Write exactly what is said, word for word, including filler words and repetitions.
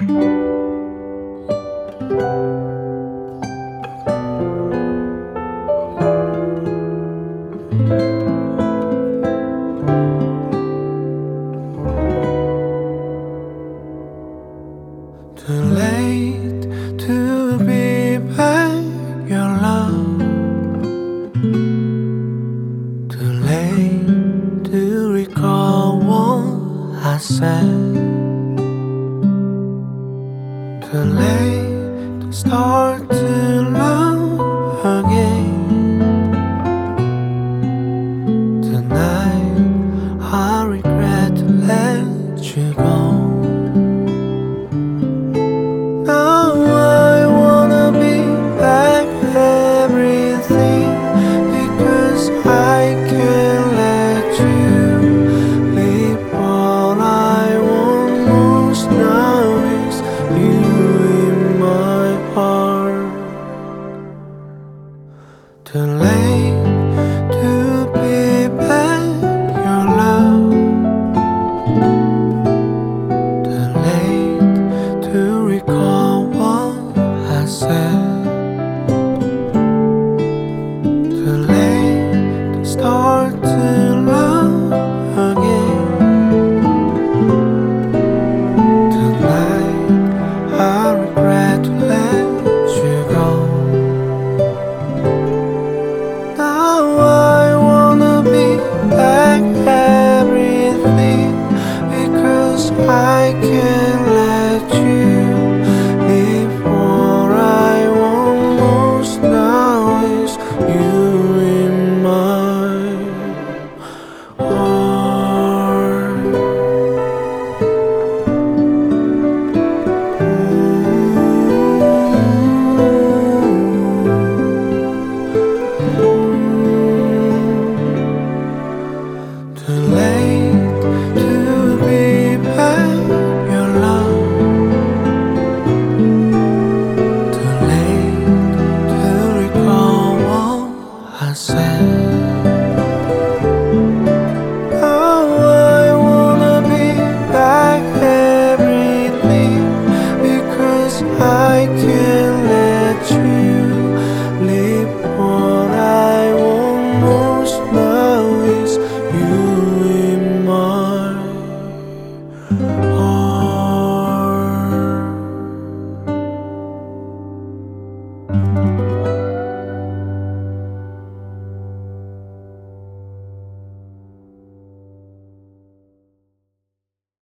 Too late to be back your love. Too late to recall what I said. Too late to start to love again. Tonight I regret to let you go. Now I wanna be back everything, because I can't let you leave. All I want most now is you in my heart. Too late to be back your love. Too late to recall what I said. Too late to start to love again. Tonight I regret to let you go. Now I wanna be back everything, because I can't let you leave. What I want most now is you in my heart. Too late to be back your love. Too late to recall what I said. Now I wanna be back everything, because I can't let you leave. What I want most now is you in my